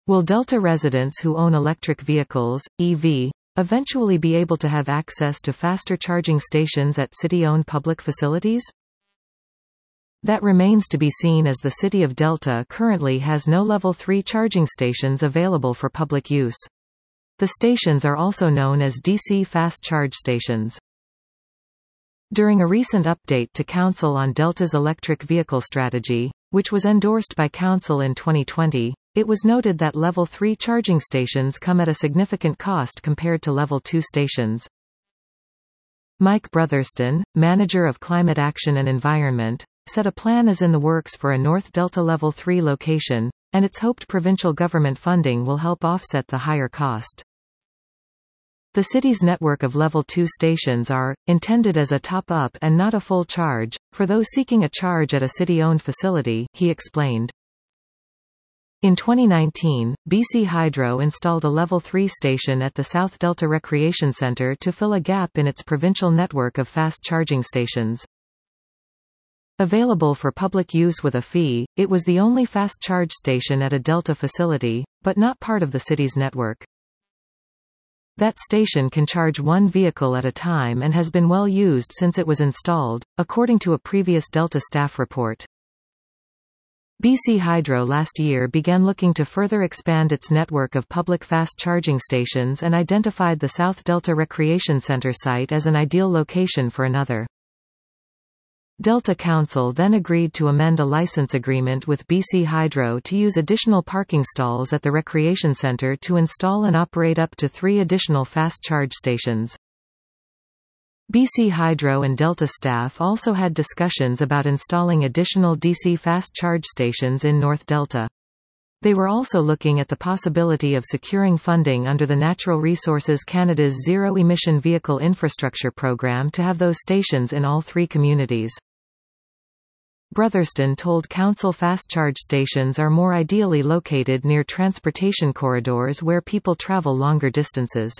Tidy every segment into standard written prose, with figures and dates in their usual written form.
Will Delta residents who own electric vehicles, EV, eventually be able to have access to faster charging stations at city-owned public facilities? That remains to be seen, as the city of Delta currently has no Level 3 charging stations available for public use. The stations are also known as DC fast charge stations. During a recent update to Council on Delta's electric vehicle strategy, which was endorsed by Council in 2020, it was noted that Level 3 charging stations come at a significant cost compared to Level 2 stations. Mike Brotherston, manager of Climate Action and Environment, said a plan is in the works for a North Delta Level 3 location, and it's hoped provincial government funding will help offset the higher cost. The city's network of Level 2 stations are intended as a top-up and not a full charge, for those seeking a charge at a city-owned facility, he explained. In 2019, BC Hydro installed a Level 3 station at the South Delta Recreation Centre to fill a gap in its provincial network of fast charging stations. Available for public use with a fee, it was the only fast charge station at a Delta facility, but not part of the city's network. That station can charge one vehicle at a time and has been well used since it was installed, according to a previous Delta staff report. BC Hydro last year began looking to further expand its network of public fast charging stations and identified the South Delta Recreation Centre site as an ideal location for another. Delta Council then agreed to amend a license agreement with BC Hydro to use additional parking stalls at the recreation centre to install and operate up to 3 additional fast charge stations. BC Hydro and Delta staff also had discussions about installing additional DC fast charge stations in North Delta. They were also looking at the possibility of securing funding under the Natural Resources Canada's Zero Emission Vehicle Infrastructure Program to have those stations in all 3 communities. Brotherston told Council fast charge stations are more ideally located near transportation corridors where people travel longer distances.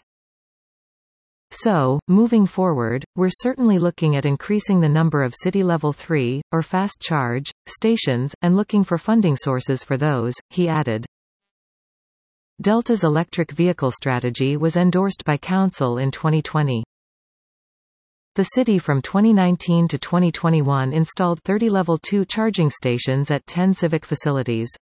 So, moving forward, we're certainly looking at increasing the number of city Level 3, or fast charge, stations, and looking for funding sources for those, he added. Delta's electric vehicle strategy was endorsed by Council in 2020. The city from 2019 to 2021 installed 30 Level 2 charging stations at 10 civic facilities.